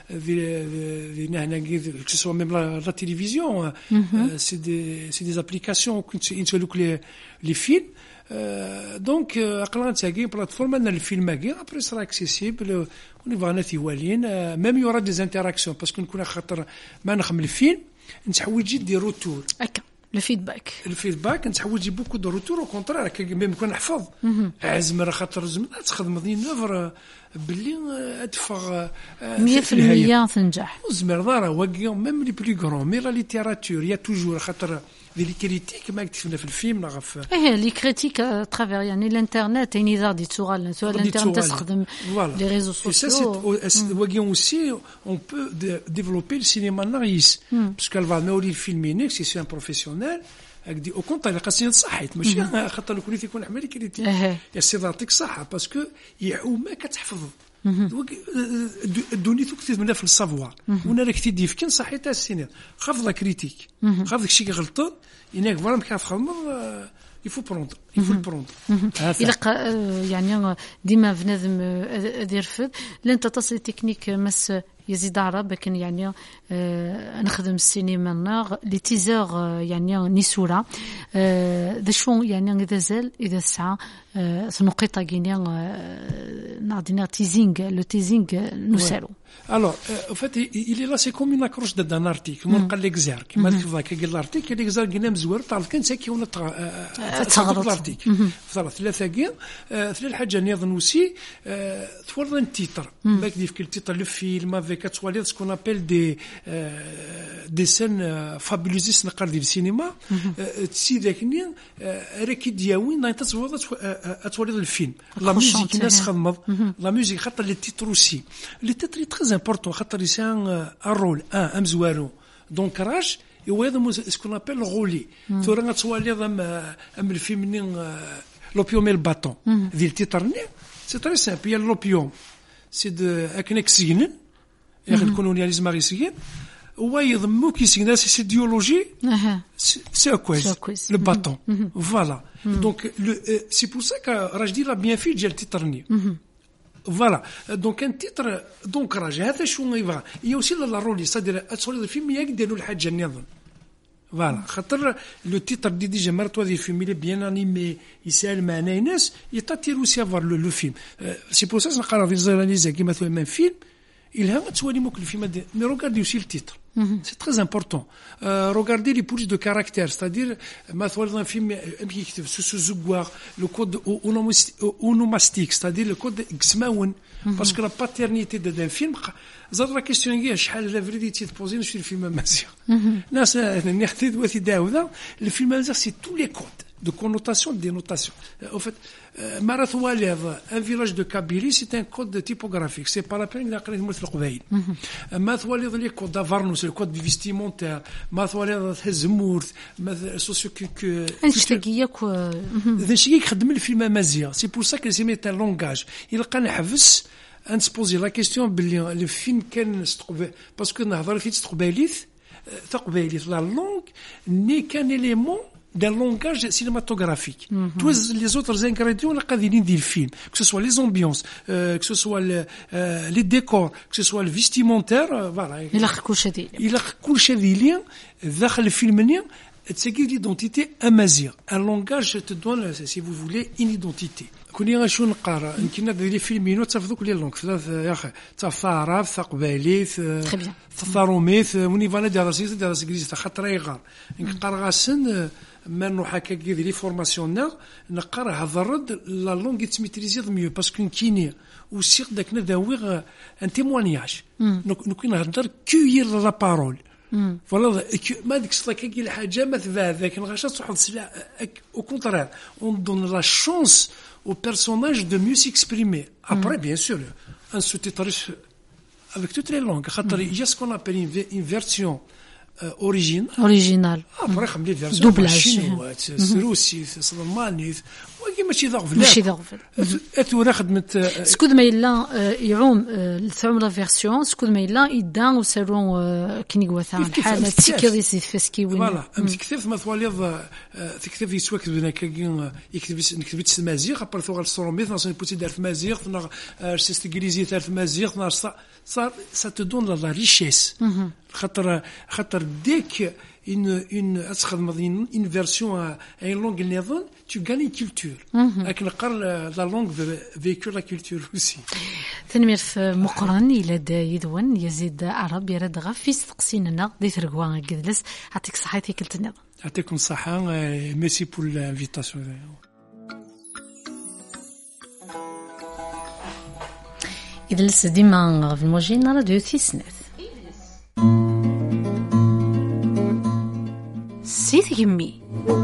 que ce soit même la télévision c'est des applications qui incluent les films donc قلنا تلاقي plateforme ان الفيلم كاع après sera accessible ونبغى نتيوالين même il y aura des interactions parce que نكون خاطر ما نخمل الفيلم نتحويجي دي روتور الفيدباك نتحويجي بوكو دو روتور او كونترير كيما كون نحفظ عزم خاطر زمن تخدم دي نوفر باللي ادفع 100% تنجح زمر دار واقي ميم لي بلي غرون مي لا ليتيراتور يا توجور خاطر لي كريتيك ما كتبنا في الفيلم غف لي كريتيك ترافير يعني الانترنت يعني دار دي سؤال سؤال الانترنت تستخدم لي ريزو سوسيو واقي aussi on peut développer le cinéma ناقص parce qu'elle va نوري الفيلم نيك سي ان بروفيسيونيل هكدي او كونت على قصيده صحيت ماشي خاطر الكل يكون عملي كريتيك يا سي ذاتك صح باسكو يحوما كتحفظ الدوني تكتب منها في السافوار وانا راك تدي فكن صحيح تاع السينما خاف لا كريتيك خاف داكشي كي غلطان انك فوالا ما كتخدم يفو بروندر إلا يعني ديما بنادم يرفض لن تتصل تكنيك مس يزيد عرب لكن يعني نخدم السينما النار لي تيزور يعني نسورة ذا شو يعني إذا زال إذا ساعة سنقطة يعني نعطينا تيزينغ لو تيزينغ نسالو Alors, en fait, il est là, c'est comme une accroche d'un article. Mon collègue Zer, qui m'a dit que l'article, il exerce une mesure, t'as le c'est qu'on a l'article. Voilà, ثلاثة جين، ثلاث حاجة نظن aussi, تولى التتر. باك ديف كل تتر الفيلم avec تولى ce qu'on appelle des scènes fabuleuses نقار ديال السينما. تسيد كني راكي دياوين نايت تولى الفيلم. La musique الناس خدمت. La musique خاطر les titres aussi. Les titres très important خاطر يسان un rôle un مزوارو donc راج وهذا ce qu'on appelle رولي ثورا غتوالي ام الفيلم نين لوبيوم الباطون ديال تيترني سي تري سامبل يا لوبيوم سي دو اكنك سيغن ياخذ كولونياليزم غير سيغن هو يضموك يسيغن سي ديولوجي سي كويس لو باطون فوالا دونك سي بور سا كا راج دير بيان في ديال تيترني Voilà, donc un titre d'ancrage, هذا شو يبغى. Il y a aussi la rôle, c'est-à-dire أتصور الفيلم يقدروا الحاجة نظن. Voilà, خاطر le titre دي ديجا مرتوا ديال الفيلم il est bien animé, يسأل معناه الناس, يتطير aussi avoir le film. C'est pour ça que نقرأ في الزرانيزة كيما مثلا فيلم, il a تسوالي موك الفيلم mais regardez aussi le titre. C'est très important. Regardez les polices de caractère, c'est-à-dire, dans un film, le code onomastique, c'est-à-dire le code Xmaoun. Parce que la paternité d'un film, c'est la question qui est, la vérité de poser sur le film amazien. Le film amazien, c'est tous les codes de connotation, de dénotation. En fait, Marathoualev, un village de Kabylie, c'est un code typographique. C'est pas la peine d'apprendre le mot de l'Qbaïl. Marathoualev, les codes d'Avarnos, le code vestimentaire. Marathoualev, Hezmourt, socio-culturel. C'est pour ça qu'il s'est mis un langage. Il a un se poser la question, le film qu'elle se trouvait, parce que dans le film se trouvait la langue n'est qu'un élément d'un langage cinématographique. Tous les autres ingrédients, la qualité du film, que ce soit les ambiances, que ce soit les décors, que ce soit le vestimentaire, voilà. Il a recouché des liens. Dans le film, c'est l'identité amazigh. Un langage te donne, si vous voulez, une identité. كوني غنشو نقرا يمكن هاد لي فيلمين تفضوا كل لونغ ثلاث يا اخي تفارا ثقبالي ثروميث وني فانا دراسي دراسه انجليزيه خاطر يغار نقرا غاسن ما نروح هكا كي لي فورماسيون نقرا هذا الرد لا لونغ تميتريزي ميو باسكو كيني وسيق داك نداوي ان تيموانياج نكون نهضر كوير لا بارول فوالا ما ديك الصلاة كي الحاجه ما تبع ذاك الغاشا تحط au contraire on donne la chance au personnage de mieux s'exprimer. Après, bien sûr, un sous-titrage avec toutes les langues. Il y a ce qu'on appelle une version originale. Après, les versions doublage. C'est russi, c'est allemand, ماشي ضغط لا خدمت سكود ما يلا يعوم الثوم لا فيرسيون سكود ما يلا يدان وسالون كني غوثان حاله تيكيريسي فاسكي وين فوالا كتبت مثلا تكتب يسواك بنا كاين نكتب تسمازيغ ابار ثوغ الصرومي ناصن بوتي دار مازيغ سيست انجليزي دار مازيغ صار ça te donne la richesse خاطر ديك une version à une langue néerlandaise, tu gagnes une culture. Avec la langue véhicule la culture aussi. تنمير في مقرن إلى يدون يزيد عرب يرد غفيس تقسيننا دي ترقوان قدلس عطيك صحتي كل تنظر. يعطيكم الصحة ميرسي بور l'invitation. إدلس ديما في الموجين راديو تيسنث. سيت يمي.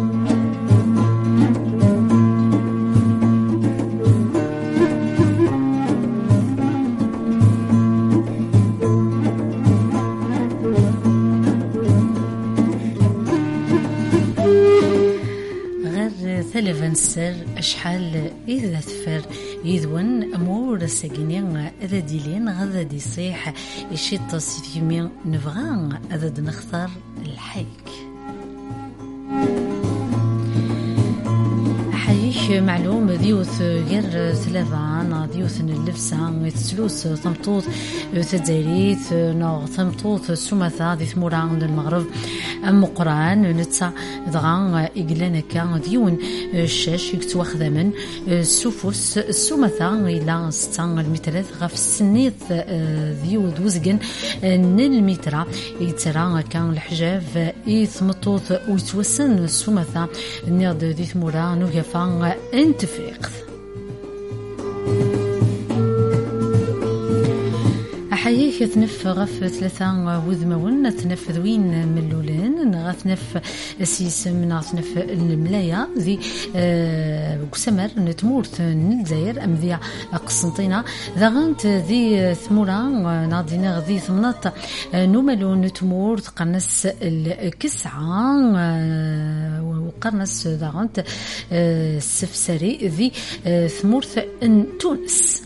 ثلفنسر أشحال إذا ثفر يذون أمور ساقيني أذا ديلين غدا دي صيح يشيط سيتيمين نبغى أذا نختار الحيك معلوم ديوث غير ثلاثة ديوث اللبسة تسلوس ثمطوط تدزيريت نوع ثمطوط سمثة دي ثمورة عند المغرب أم قرآن نتسع دغان إقلانا كان ديون الشاش يكتوا خدمن السفوس السمثة إلى ستان المترات غف السنيت ديو دوزقن نلمترا يترى كان الحجاب يثمطوط ويتوسن السمثة نيض دي ثمورة نوقفا انتفيق حياك تنف غف ثلاثة وذمون تنف ذوين ملولين غتنف السيسم تنف الملاية ذي قسمر نتمورت نتزاير أم ذي قسنطينة ذا غنت ذي ثمورة ناضينا ذي ثمنات نملو نتمورت قرنس الكسعة وقرنس ذا غنت السفسري ذي ثمورت تونس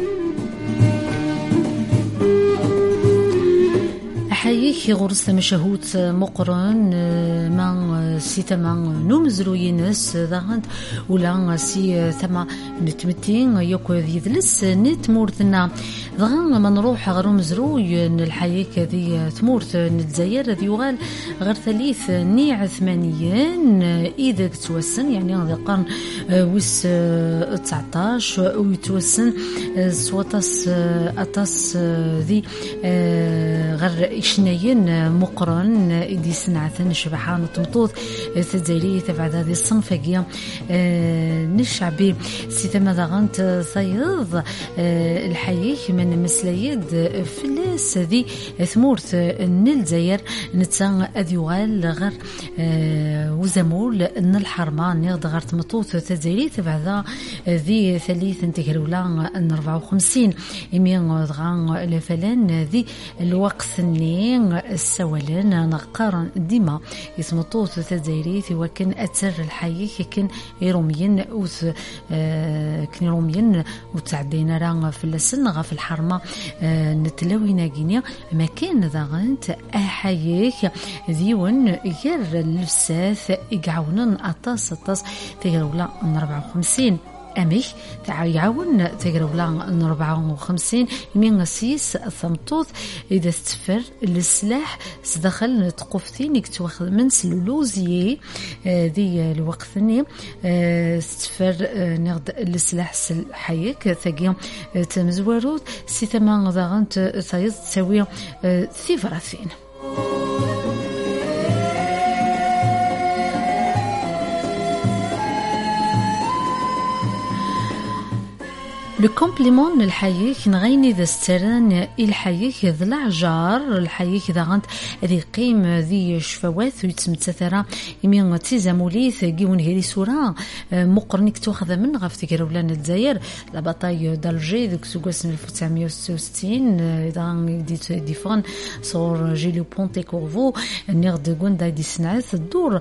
حيك غرس مشهود مقرن ما سي تما نمزرو ينس ذاهند ولا سي تما نتمتين يوكو يدلس نتمورتنا ذاهن ما نروح غير مزرو الحيك ذي تمورت نتزاير ذي يغال غير ثلاث نيع ثمانيين إذا توسن يعني هذا القرن ويس 19 ويتوسن سواتس أتاس ذي غير شناين مقرن إدي سنعثن شبحان وتمطوط تزايرية تبع هذه الصنفقية نشعبي سيتما ذاغنت صيض الحييك من مسلايد فلاس ذي ثمورت نلزاير نتسان أذيوغال غير وزمول ان الحرمان يغد غير تمطوط تزايرية تبع ذي ثلاث انتكرولا 54 إمين ضغان الفلان ذي الوقت السوالين نقارن ديما يسمطوط تزايري وكن أتر الحي كن يرومين وث كن يرومين وتعدينا راه في السن غا في الحرمة نتلاوينا جينيا مكان ذاغنت أحييك ديون غير اللبسات يقعونن أطاس تقرولا 54 أميك تعاون تقربلا 54 من سيس الثمطوط إذا استفر السلاح سدخل نتقفتين يكتوخذ من سلولوزية ذي الوقت ثاني استفر نغد السلاح حيك ثقيم تمزوروت سي ثمان ضاغنت ثايض تسوي ثيفراثين لو كومبليمون الحيك نغيني ذا ستران الحيك ذا العجار الحيك ذا غنت ذي قيم ذي شفوات ويتسمتثرا يمين تيزاموليث جيون هيري سورا مقرنك تاخذ من غف تكرولان الجزائر لا باتاي دالجي ذوك سوغاس 1966 اذا ديت ديفون صور جيلو بونتي كورفو نيرد غوندا دي سنعث الدور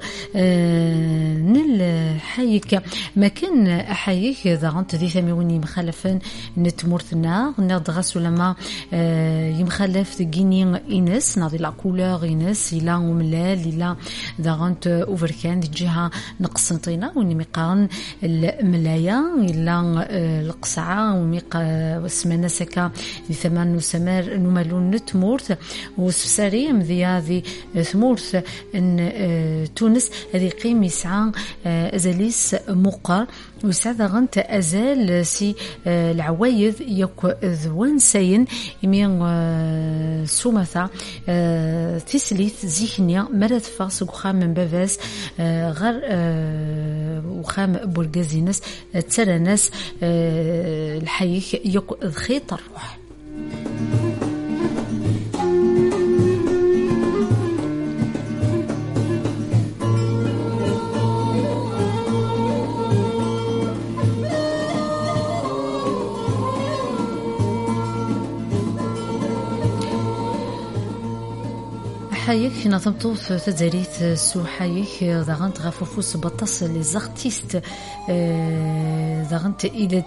نل حيك مكان حيك ذا غنت ذي ثموني مخالفه نتمورثنا نرد غسو لما يمخلف تجيني إنس نادي لا كولور إنس إلا وملال إلا داغنت أوفركان دي جهة نقسنطينا ونميقان الملايا إلا القصعة وميقا وسمنا سكا دي ثمان وسمار نمالون نتمورث وسفساري مذي هذه ثمورث إن تونس هذه قيم يسعى أزاليس مقر وسعد غنت أزال سي العوايد يك ذوان سين يمين سومثا تسليت زيخنيا مرات فاس وخام من بافاس غير وخام بولغازينس تسرناس الحيك يك ذخيط الروح حيك نظمتو تزاريت سو حيك ضغنت غفوفوس بطاس لي زارتيست ضغنت إلى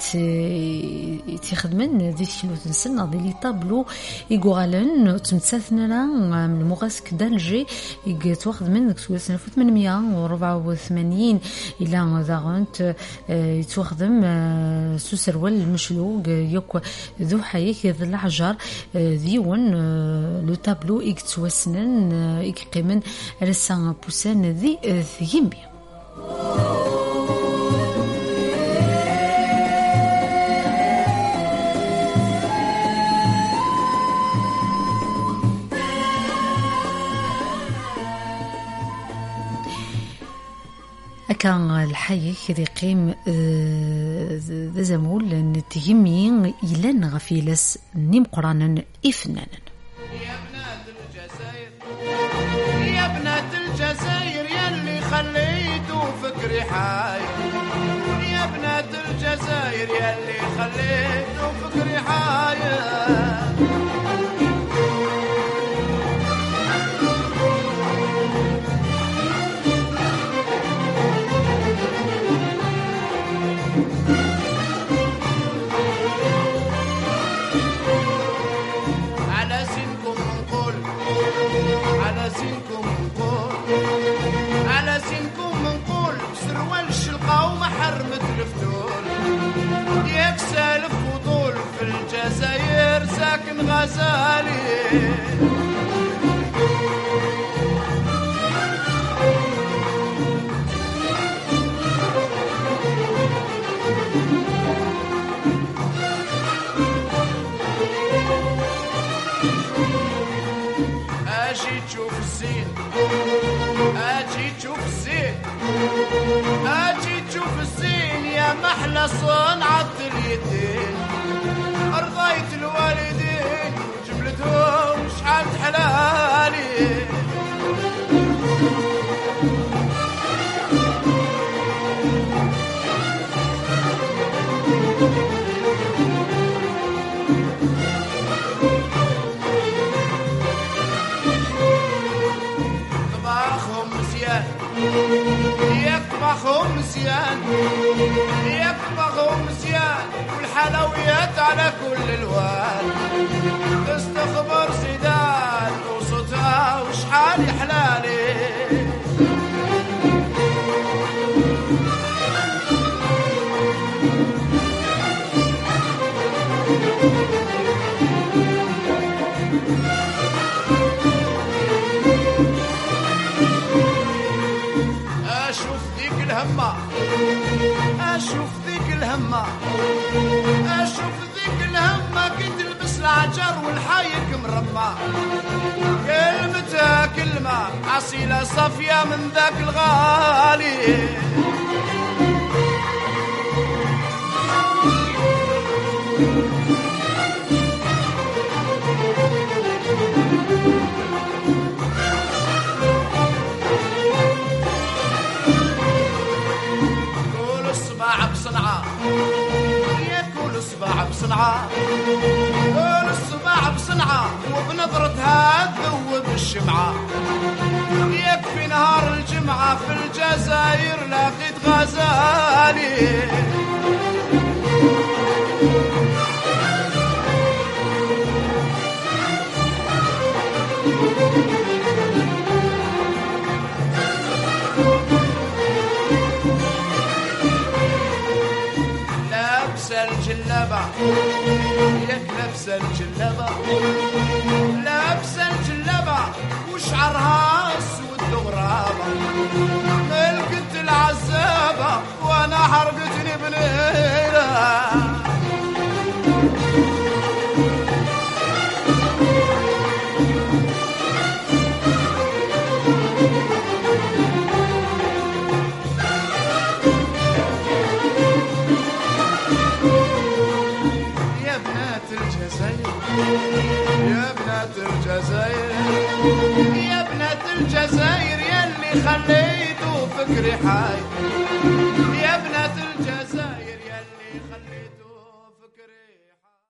تخدمن دي شنو تنسن دي لي طابلو يقولن تمتثنا من المغاسك دالجي يتواخذ من سنة 884 إلى ضغنت يتواخدم سو سروال المشلوق يوك ذو حيك ذو الحجر ديون لو طابلو يكتوسنن يقيمن رسان بوسان ذي ثيمبي كان الحي كذي قيم ذا زمول نتهمين إلى غفيلس نيم قرانا إفنانا يا بنات الجزائر يلي خليتوا فكري حاير يا بنات الجزائر يلي خليتوا فكري حاير على سنكم نقول سروال الشلقة ومحرمة الفتول ياك سالف فضول في الجزائر ساكن غزالي اجي تشوف الزين اجي تشوف الزين اجي تشوف الزين يا محلى صنعة اليدين ارضيت الوالدين جبلتهم شحال حلالي يكبخهم مزيان يكبخهم مزيان والحلويات على كل الوان تستخبر زيدان وصوتها وشحال حلالي أشوف ذيك الهمة أشوف ذيك الهمة كي تلبس العجر والحايك مرمى كلمتها كلمة أصيلة صافية من ذاك الغالي ياكل الصباع بصنعة كل الصباع بصنعة وبنظرتها تذوب الشمعة يكفي نهار الجمعة في الجزائر لقيت غزالي الجلابة ياك لابسة الجلابة لابسة الجلابة وشعرها اسود وغرابة ملكت العزابة وانا حرقتني بنيلة يا بنات الجزائر يا بنات الجزائر يلي خليتوا فكري حي يا